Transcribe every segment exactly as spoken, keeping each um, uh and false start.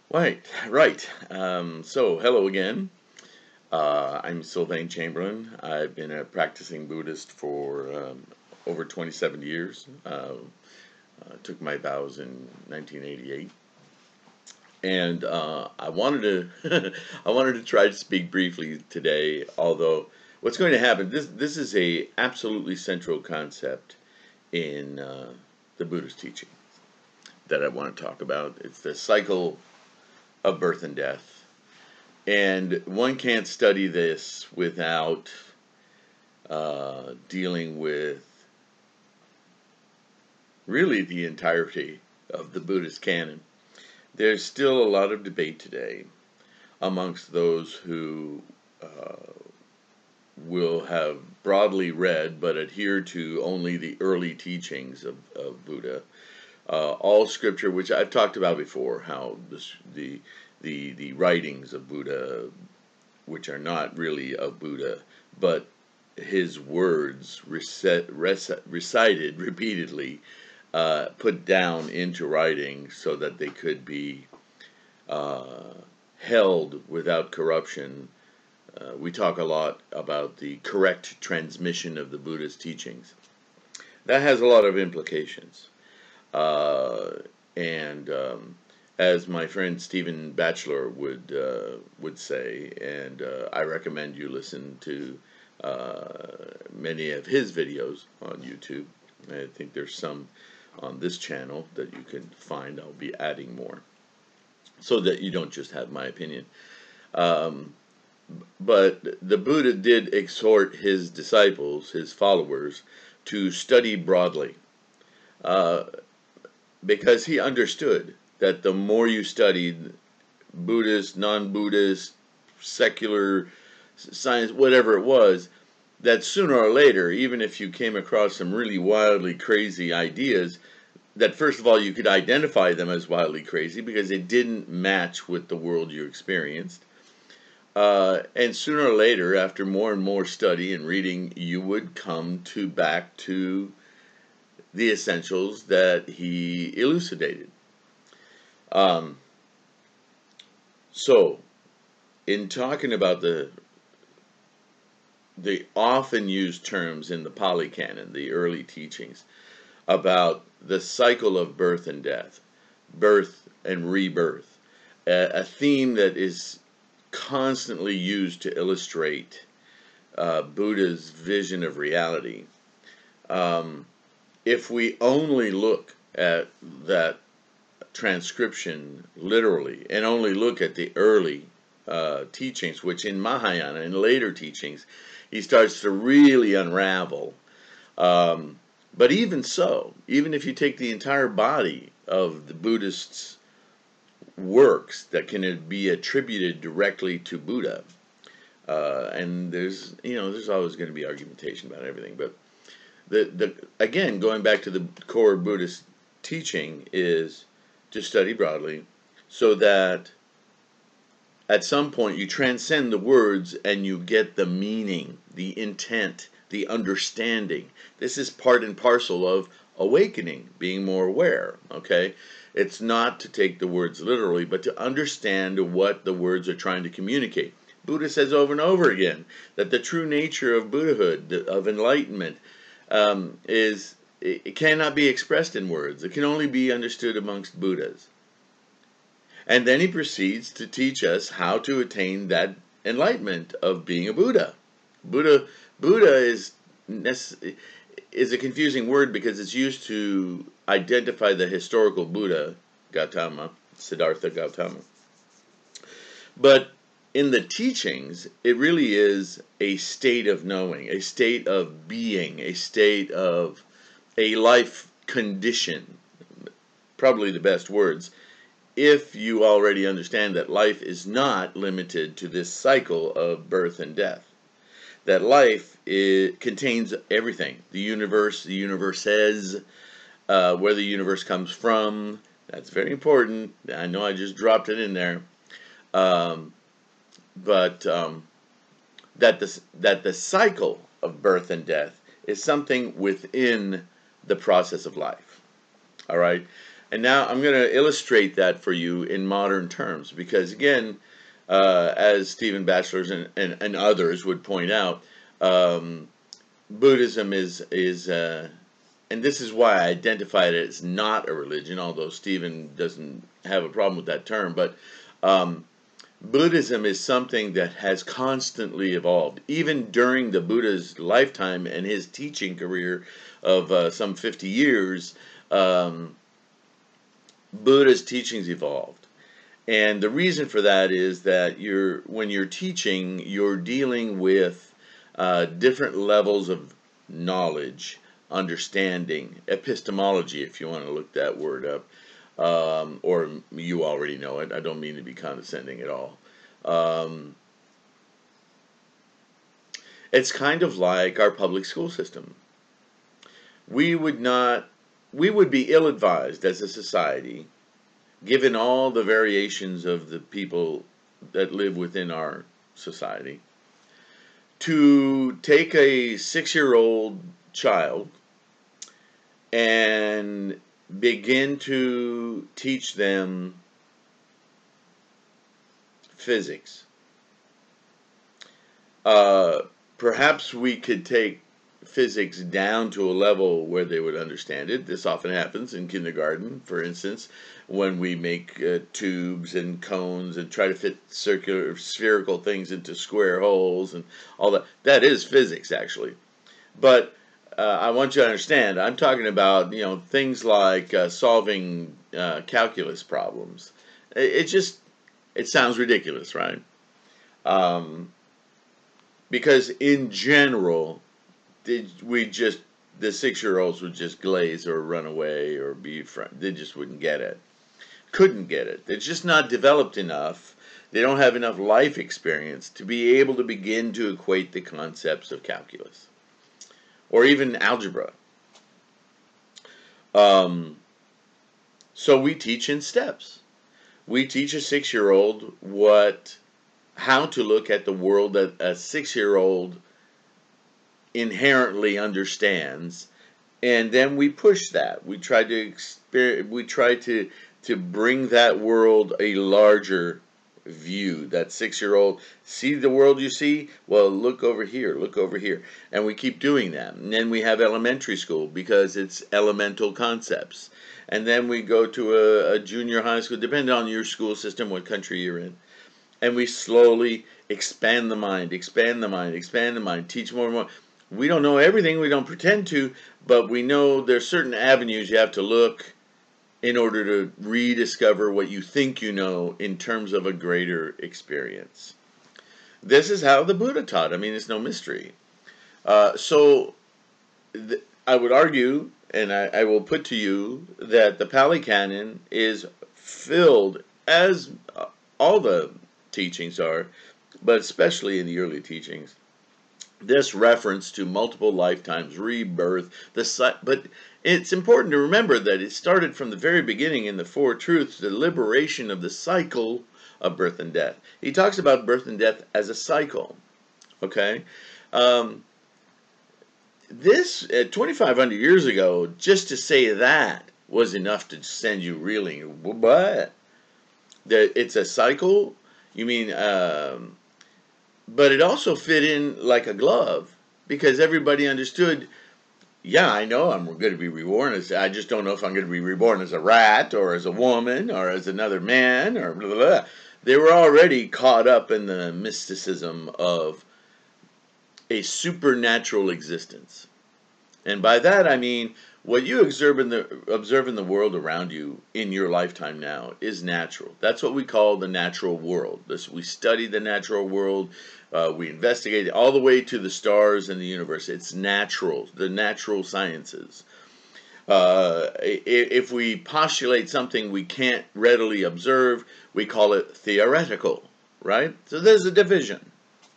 Right, right. Um, so, hello again. Uh, I'm Sylvain Chamberlain. I've been a practicing Buddhist for um, over twenty-seven years. Uh, uh, took my vows in nineteen eighty-eight, and uh, I wanted to I wanted to try to speak briefly today. Although, what's going to happen? This this is a absolutely central concept in uh, the Buddhist teaching that I want to talk about. It's the cycle of birth and death. And one can't study this without uh, dealing with really the entirety of the Buddhist canon. There's still a lot of debate today amongst those who uh, will have broadly read but adhere to only the early teachings of, of Buddha. Uh, all scripture, which I've talked about before, how this, the the the writings of Buddha, which are not really of Buddha, but his words recit, rec- recited repeatedly, uh, put down into writing so that they could be uh, held without corruption. Uh, we talk a lot about the correct transmission of the Buddha's teachings. That has a lot of implications. Uh, and um, as my friend Stephen Batchelor would uh, would say, and uh, I recommend you listen to uh, many of his videos on YouTube. I think there's some on this channel that you can find. I'll be adding more so that you don't just have my opinion. Um, but the Buddha did exhort his disciples, his followers, to study broadly. Uh, because he understood that the more you studied Buddhist, non-Buddhist, secular science, whatever it was, that sooner or later, even if you came across some really wildly crazy ideas, that first of all you could identify them as wildly crazy because it didn't match with the world you experienced. Uh, and sooner or later, after more and more study and reading, you would come to back to the essentials that he elucidated. Um, so, in talking about the the often used terms in the Pali Canon, the early teachings, about the cycle of birth and death, birth and rebirth, a, a theme that is constantly used to illustrate uh, Buddha's vision of reality. Um, if we only look at that transcription literally and only look at the early uh, teachings, which in Mahayana and later teachings he starts to really unravel. Um, but even so, even if you take the entire body of the Buddhists' works that can be attributed directly to Buddha, uh, and there's you know there's always going to be argumentation about everything, but the the again going back to the core Buddhist teaching is to study broadly so that at some point you transcend the words and you get the meaning, the intent, the understanding. This is part and parcel of awakening, being more aware, okay? It's not to take the words literally, but to understand what the words are trying to communicate. Buddha says over and over again that the true nature of Buddhahood, of enlightenment, um, is it cannot be expressed in words. It can only be understood amongst Buddhas. And then he proceeds to teach us how to attain that enlightenment of being a Buddha. Buddha, Buddha is is a confusing word because it's used to identify the historical Buddha, Gautama, Siddhartha Gautama. But in the teachings, it really is a state of knowing, a state of being, a state of a life condition, probably the best words, if you already understand that life is not limited to this cycle of birth and death. That life it contains everything. The universe, the universe says, uh, where the universe comes from. That's very important. I know I just dropped it in there. Um, but um, that, the, that the cycle of birth and death is something within the process of life. All right? And now I'm going to illustrate that for you in modern terms, because again, uh, as Stephen Batchelor and, and, and others would point out, um, Buddhism is is uh, and this is why I identify it as not a religion, although Stephen doesn't have a problem with that term. But um, Buddhism is something that has constantly evolved, even during the Buddha's lifetime and his teaching career of uh, some fifty years. Um, Buddha's teachings evolved. And the reason for that is that you're when you're teaching, you're dealing with uh, different levels of knowledge, understanding, epistemology, if you want to look that word up, um, or you already know it. I don't mean to be condescending at all. Um, it's kind of like our public school system. We would not, we would be ill-advised as a society, given all the variations of the people that live within our society, to take a six-year-old child and begin to teach them physics. Uh, perhaps we could take physics down to a level where they would understand it. This often happens in kindergarten, for instance, when we make uh, tubes and cones and try to fit circular, spherical things into square holes and all that. That is physics, actually. But uh, I want you to understand, I'm talking about, you know, things like uh, solving uh, calculus problems. It, it just, it sounds ridiculous, right? Um, because in general, did we just the six-year-olds would just glaze or run away or be friend. They just wouldn't get it, couldn't get it. They're just not developed enough. They don't have enough life experience to be able to begin to equate the concepts of calculus or even algebra. Um, so we teach in steps. We teach a six-year-old what, how to look at the world that a six-year-old inherently understands, and then we push that. We try to exper- we try to to bring that world a larger view. That six-year-old, see the world you see? Well, look over here, look over here. And we keep doing that. And then we have elementary school because it's elemental concepts. And then we go to a, a junior high school, depending on your school system, what country you're in. And we slowly expand the mind, expand the mind, expand the mind, teach more and more. We don't know everything, we don't pretend to, but we know there's certain avenues you have to look in order to rediscover what you think you know in terms of a greater experience. This is how the Buddha taught. I mean, it's no mystery. Uh, so th- I would argue, and I, I will put to you, that the Pali Canon is filled, as uh, all the teachings are, but especially in the early teachings, this reference to multiple lifetimes, rebirth, the but it's important to remember that it started from the very beginning in the Four Truths, the liberation of the cycle of birth and death. He talks about birth and death as a cycle. Okay, um, this uh, twenty-five hundred years ago, just to say that was enough to send you reeling. What? That it's a cycle? You mean? Um, But it also fit in like a glove because everybody understood, yeah, I know I'm going to be reborn as, I just don't know if I'm going to be reborn as a rat or as a woman or as another man or blah, blah, blah. They were already caught up in the mysticism of a supernatural existence. And by that I mean what you observe in the observe in the world around you in your lifetime now is natural. That's what we call the natural world. This, we study the natural world. Uh, we investigate it all the way to the stars and the universe. It's natural, the natural sciences. Uh, if we postulate something we can't readily observe, we call it theoretical, right? So there's a division.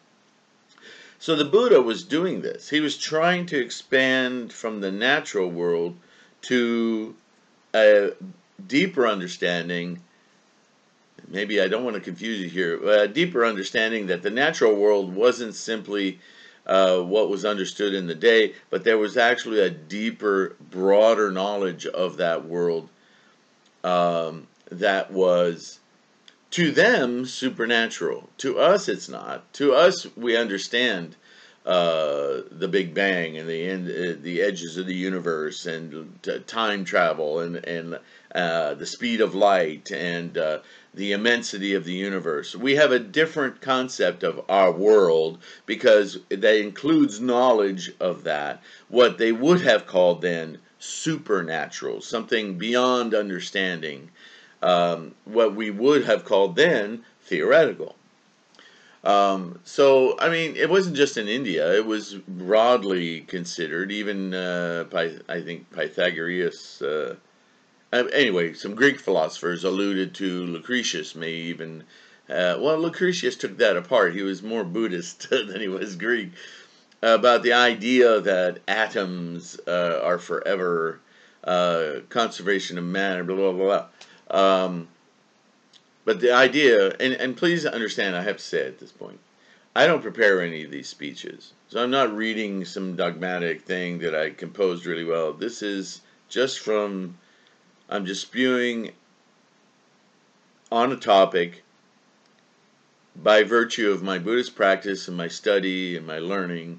So the Buddha was doing this. He was trying to expand from the natural world to a deeper understanding. Maybe I don't want to confuse you here. A deeper understanding that the natural world wasn't simply uh, what was understood in the day, but there was actually a deeper, broader knowledge of that world, um, that was, to them, supernatural. To us, it's not. To us, we understand uh, the Big Bang and the end, uh, the edges of the universe, and t- time travel, and and uh, the speed of light, and uh, the immensity of the universe. We have a different concept of our world because that includes knowledge of that. What they would have called then supernatural, something beyond understanding. Um, what we would have called then theoretical. Um, so, I mean, it wasn't just in India. It was broadly considered. Even, uh, Py- I think, Pythagoras. Uh, uh, anyway, some Greek philosophers alluded to Lucretius may even. Uh, well, Lucretius took that apart. He was more Buddhist than he was Greek. About the idea that atoms uh, are forever, uh, conservation of matter, blah, blah, blah, blah. Um, but the idea, and, and please understand, I have to say at this point, I don't prepare any of these speeches. So I'm not reading some dogmatic thing that I composed really well. This is just from, I'm just spewing on a topic by virtue of my Buddhist practice and my study and my learning,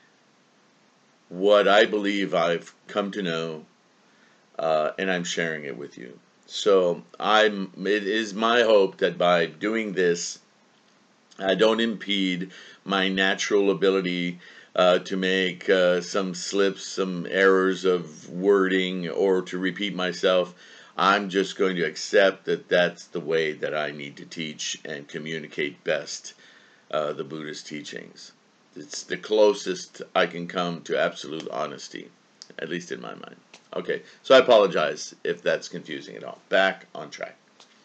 what I believe I've come to know, uh, and I'm sharing it with you. So I'm. It is my hope that by doing this, I don't impede my natural ability uh, to make uh, some slips, some errors of wording, or to repeat myself. I'm just going to accept that that's the way that I need to teach and communicate best uh, the Buddhist teachings. It's the closest I can come to absolute honesty, at least in my mind. Okay, so I apologize if that's confusing at all. Back on track.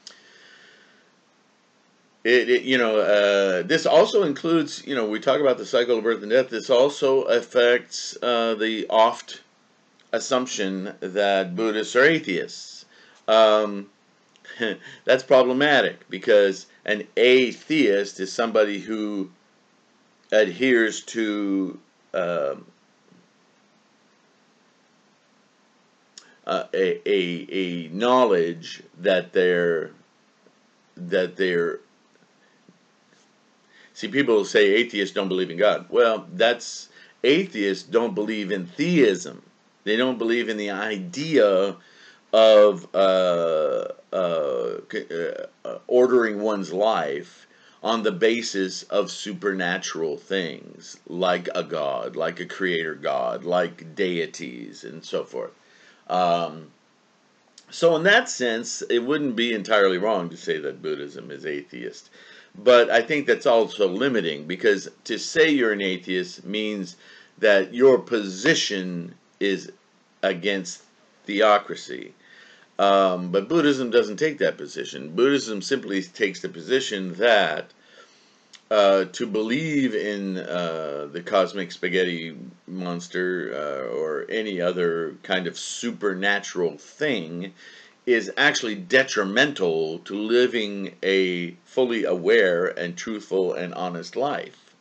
It, it, you know, uh, this also includes, you know, we talk about the cycle of birth and death. This also affects uh, the oft assumption that Buddhists are atheists. Um, that's problematic because an atheist is somebody who adheres to um, uh, a, a a knowledge that they're that they're See, people say atheists don't believe in God. Well, that's atheists don't believe in theism. They don't believe in the idea of uh, uh, uh, ordering one's life on the basis of supernatural things, like a god, like a creator god, like deities, and so forth. Um, so, in that sense, it wouldn't be entirely wrong to say that Buddhism is atheist. But I think that's also limiting because to say you're an atheist means that your position is against theocracy. Um, but Buddhism doesn't take that position. Buddhism simply takes the position that uh, to believe in uh, the cosmic spaghetti monster uh, or any other kind of supernatural thing is actually detrimental to living a fully aware and truthful and honest life.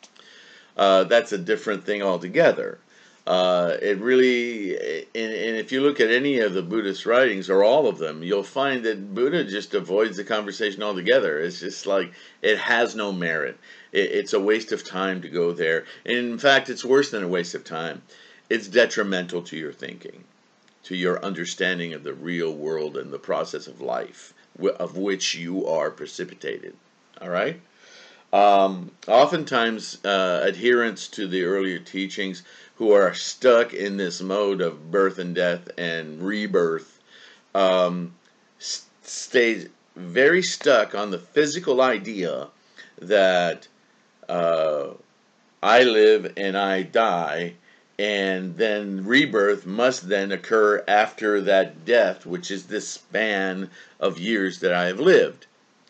Uh, that's a different thing altogether. Uh, it really, and, and if you look at any of the Buddhist writings, or all of them, you'll find that Buddha just avoids the conversation altogether. It's just like, it has no merit. It, it's a waste of time to go there. And in fact, it's worse than a waste of time. It's detrimental to your thinking, to your understanding of the real world and the process of life, of which you are precipitated. All right? Um, oftentimes, uh, adherents to the earlier teachings who are stuck in this mode of birth and death and rebirth um, stay very stuck on the physical idea that uh, I live and I die, and then rebirth must then occur after that death, which is this span of years that I have lived.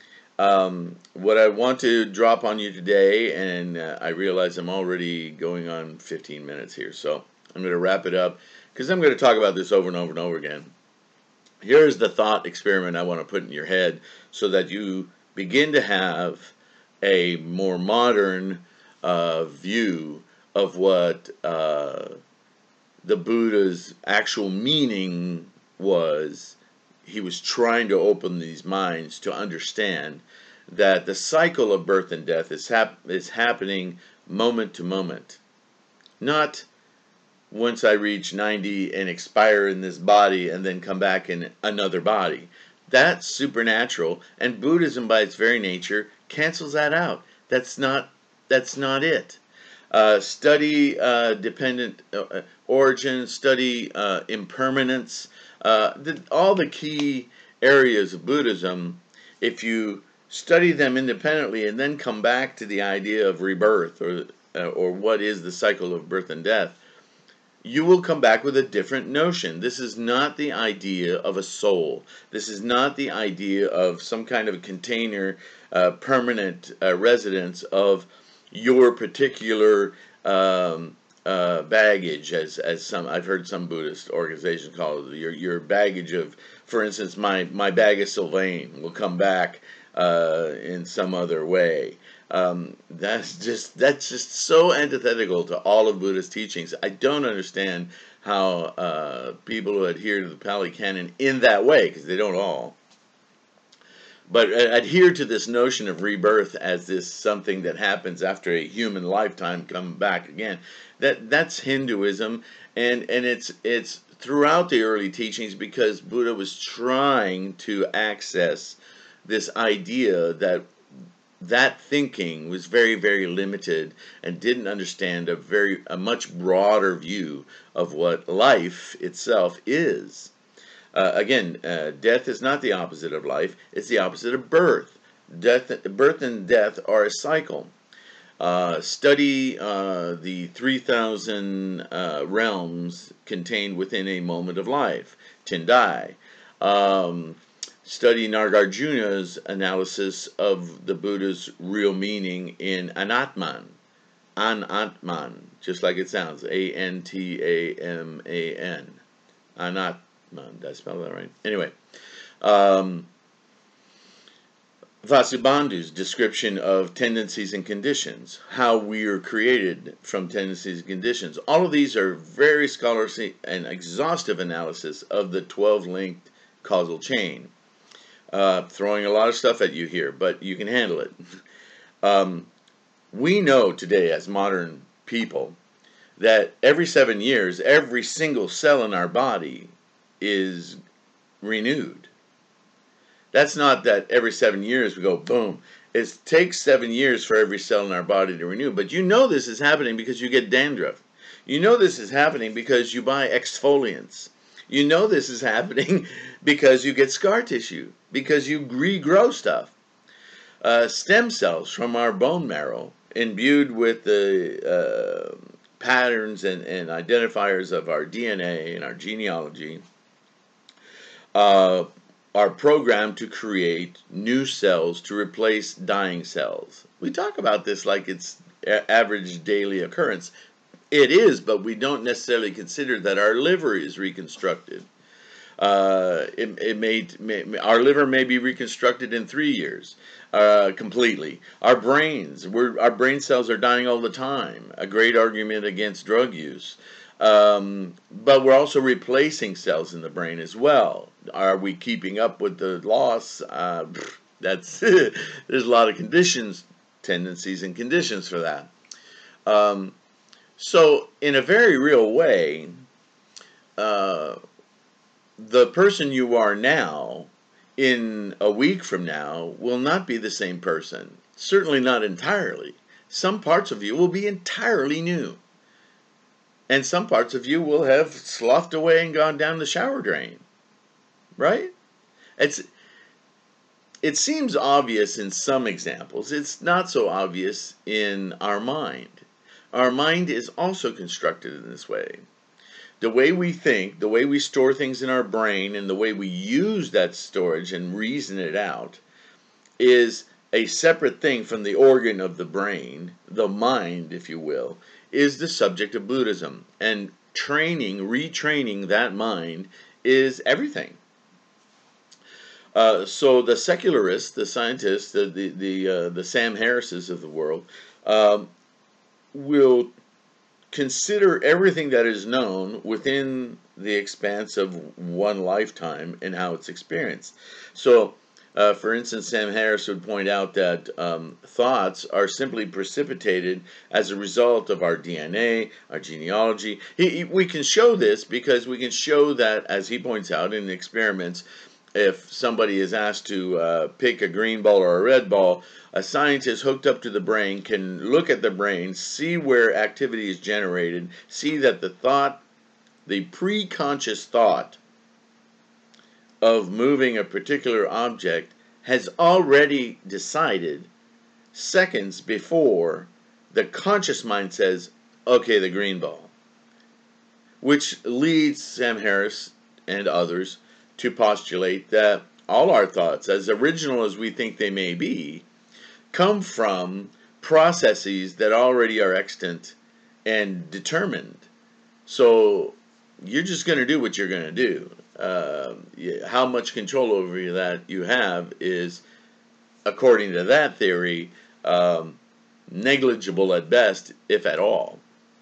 Um, what I want to drop on you today, and uh, I realize I'm already going on fifteen minutes here, so I'm going to wrap it up because I'm going to talk about this over and over and over again. Here's the thought experiment I want to put in your head so that you begin to have a more modern uh, view of what uh, the Buddha's actual meaning was he was trying to open these minds to understand that the cycle of birth and death is hap is happening moment to moment, not once I reach ninety and expire in this body and then come back in another body. That's supernatural, and Buddhism by its very nature cancels that out. That's not that's not it. Uh, study uh, dependent uh, origin, study uh, impermanence, uh, the, all the key areas of Buddhism. If you study them independently and then come back to the idea of rebirth, or uh, or what is the cycle of birth and death, you will come back with a different notion. This is not the idea of a soul. This is not the idea of some kind of a container, uh, permanent uh, residence of your particular um, uh, baggage, as as some I've heard some Buddhist organizations call it, your your baggage of, for instance, my my bag of Sylvain will come back uh, in some other way. Um, that's just that's just so antithetical to all of Buddhist teachings. I don't understand how uh, people who adhere to the Pali Canon in that way, because they don't all, but adhere to this notion of rebirth as this something that happens after a human lifetime, come back again. That that's Hinduism, and and it's it's throughout the early teachings, because Buddha was trying to access this idea that that thinking was very, very limited and didn't understand a very a much broader view of what life itself is. Uh, again, uh, death is not the opposite of life. It's the opposite of birth. Death, birth and death are a cycle. Uh, study uh, the three thousand uh, realms contained within a moment of life, Tendai. Um, study Nagarjuna's analysis of the Buddha's real meaning in Anatman. Anatman, just like it sounds, A N T A M A N. Anatman. Did I spell that right? Anyway, um, Vasubandhu's description of tendencies and conditions, how we are created from tendencies and conditions. All of these are very scholarly and exhaustive analysis of the twelve-linked causal chain. Uh, throwing a lot of stuff at you here, but you can handle it. Um, we know today, as modern people, that every seven years, every single cell in our body is renewed. That's not that every seven years we go boom. It takes seven years for every cell in our body to renew. But you know this is happening because you get dandruff. You know this is happening because you buy exfoliants. You know this is happening because you get scar tissue, because you regrow stuff. Uh, stem cells from our bone marrow, imbued with the uh, patterns and, and identifiers of our D N A and our genealogy, uh, are programmed to create new cells to replace dying cells. We talk about this like it's a- average daily occurrence. It is, but we don't necessarily consider that our liver is reconstructed. Uh, it, it may, may our liver may be reconstructed in three years uh, completely. Our brains, we're, our brain cells are dying all the time. A great argument against drug use. Um, but we're also replacing cells in the brain as well. Are we keeping up with the loss? Uh, that's there's a lot of conditions, tendencies, and conditions for that. Um, So, in a very real way, uh, the person you are now, in a week from now, will not be the same person. Certainly not entirely. Some parts of you will be entirely new. And some parts of you will have sloughed away and gone down the shower drain. Right? It's, it seems obvious in some examples. It's not so obvious in our mind. Our mind is also constructed in this way. The way we think, the way we store things in our brain, and the way we use that storage and reason it out is a separate thing from the organ of the brain. The mind, if you will, is the subject of Buddhism. And training, retraining that mind is everything. Uh, so the secularists, the scientists, the the the, uh, the Sam Harrises of the world, um, will consider everything that is known within the expanse of one lifetime and how it's experienced. So, uh, for instance, Sam Harris would point out that um, thoughts are simply precipitated as a result of our D N A, our genealogy. He, he, we can show this because we can show that, as he points out in experiments, if somebody is asked to uh, pick a green ball or a red ball, a scientist hooked up to the brain can look at the brain, see where activity is generated, see that the thought, the pre-conscious thought of moving a particular object has already decided seconds before the conscious mind says, okay, the green ball. Which leads Sam Harris and others to postulate that all our thoughts, as original as we think they may be, come from processes that already are extant and determined. So you're just going to do what you're going to do. Uh, how much control over that you have is, according to that theory, um, negligible at best, if at all.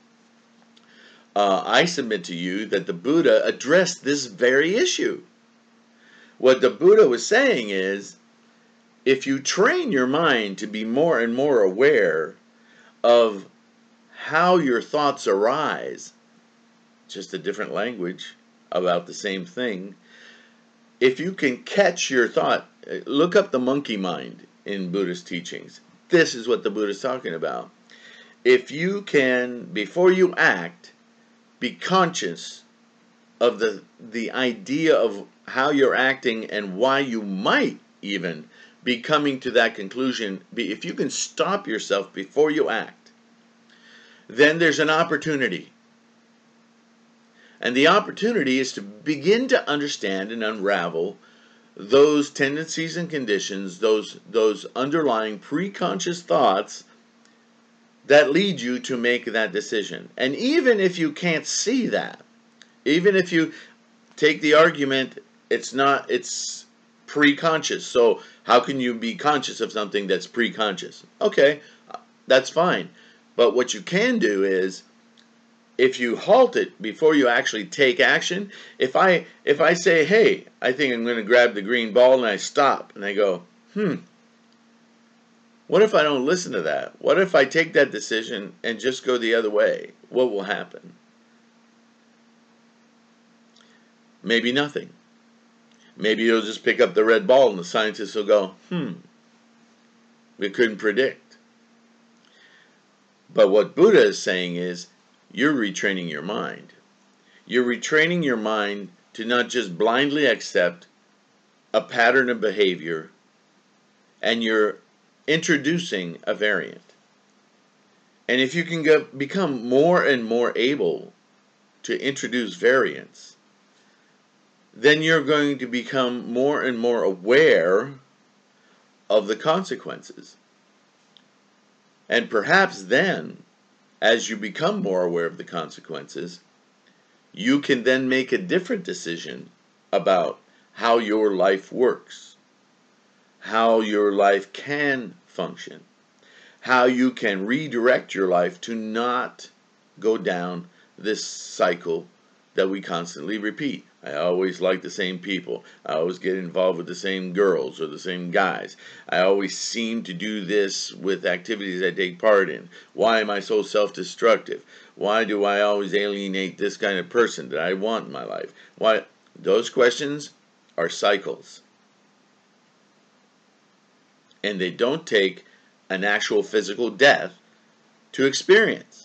Uh, I submit to you that the Buddha addressed this very issue. What the Buddha was saying is, if you train your mind to be more and more aware of how your thoughts arise, just a different language about the same thing, if you can catch your thought, look up the monkey mind in Buddhist teachings. This is what the Buddha is talking about. If you can, before you act, be conscious of the the idea of how you're acting and why you might even be coming to that conclusion, be, if you can stop yourself before you act, then there's an opportunity. And the opportunity is to begin to understand and unravel those tendencies and conditions, those, those underlying pre-conscious thoughts that lead you to make that decision. And even if you can't see that, even if you take the argument, it's not, it's pre-conscious. So how can you be conscious of something that's pre-conscious? Okay, that's fine. But what you can do is, if you halt it before you actually take action, if I if I say, hey, I think I'm going to grab the green ball, and I stop and I go, hmm, what if I don't listen to that? What if I take that decision and just go the other way? What will happen? Maybe nothing. Maybe you'll just pick up the red ball and the scientists will go, hmm, we couldn't predict. But what Buddha is saying is, you're retraining your mind. You're retraining your mind to not just blindly accept a pattern of behavior, and you're introducing a variant. And if you can go, become more and more able to introduce variants, then you're going to become more and more aware of the consequences. And perhaps then, as you become more aware of the consequences, you can then make a different decision about how your life works, how your life can function, how you can redirect your life to not go down this cycle that we constantly repeat. I always like the same people. I always get involved with the same girls or the same guys. I always seem to do this with activities I take part in. Why am I so self-destructive? Why do I always alienate this kind of person that I want in my life? Why? Those questions are cycles. And they don't take an actual physical death to experience.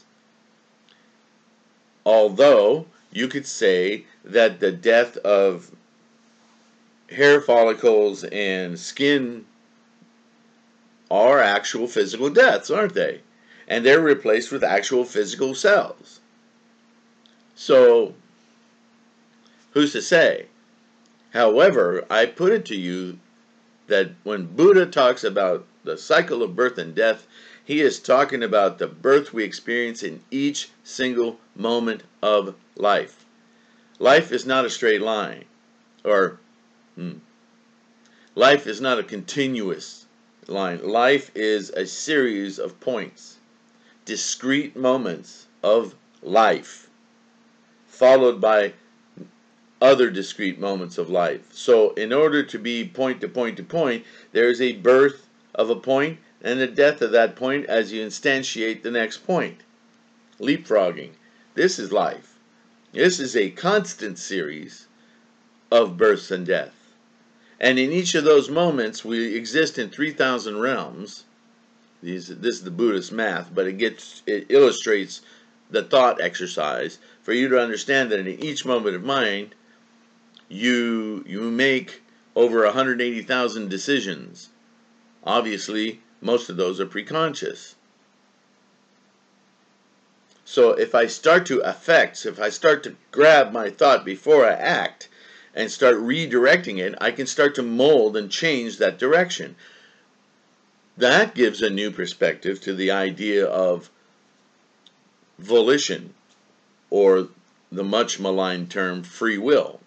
Although you could say that the death of hair follicles and skin are actual physical deaths, aren't they? And they're replaced with actual physical cells. So, who's to say? However, I put it to you that when Buddha talks about the cycle of birth and death, he is talking about the birth we experience in each single moment of life. Life is not a straight line, or hmm, life is not a continuous line. Life is a series of points, discrete moments of life, followed by other discrete moments of life. So in order to be point to point to point, there is a birth of a point and a death of that point as you instantiate the next point. Leapfrogging. This is life. This is a constant series of births and death. And in each of those moments, we exist in three thousand realms. These, this is the Buddhist math, but it gets it illustrates the thought exercise for you to understand that in each moment of mind, you you make over one hundred eighty thousand decisions. Obviously, most of those are preconscious. So if I start to affect, if I start to grab my thought before I act and start redirecting it, I can start to mold and change that direction. That gives a new perspective to the idea of volition, or the much maligned term free will.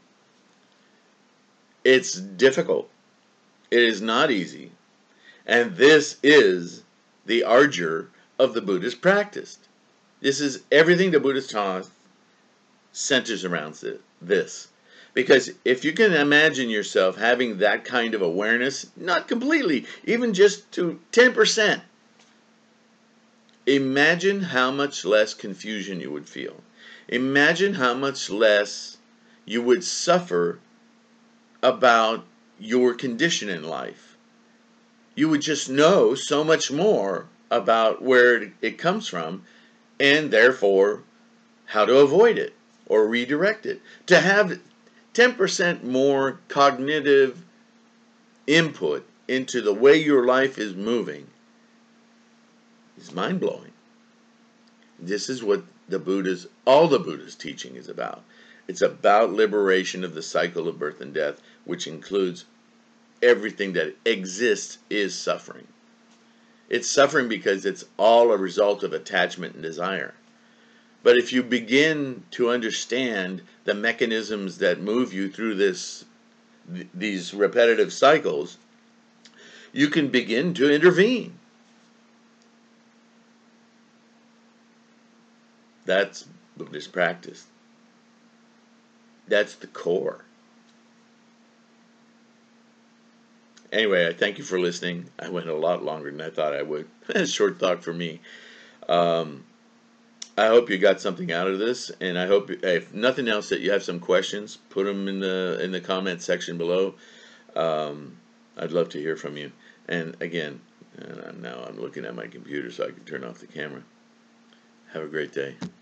It's difficult. It is not easy. And this is the ardor of the Buddhist practice. This is everything the Buddhist taught centers around this. Because if you can imagine yourself having that kind of awareness, not completely, even just to ten percent, imagine how much less confusion you would feel. Imagine how much less you would suffer about your condition in life. You would just know so much more about where it comes from, and therefore how to avoid it or redirect it. To have ten percent more cognitive input into the way your life is moving is mind-blowing. This is what the Buddha's, all the Buddha's teaching is about. It's about liberation of the cycle of birth and death, which includes everything that exists is suffering. It's suffering because it's all a result of attachment and desire. But if you begin to understand the mechanisms that move you through this, th these repetitive cycles, you can begin to intervene. That's Buddhist practice. That's the core. Anyway, I thank you for listening. I went a lot longer than I thought I would. Short talk for me. Um, I hope you got something out of this, and I hope, if nothing else, that you have some questions. Put them in the in the comment section below. Um, I'd love to hear from you. And again, and now I'm looking at my computer so I can turn off the camera. Have a great day.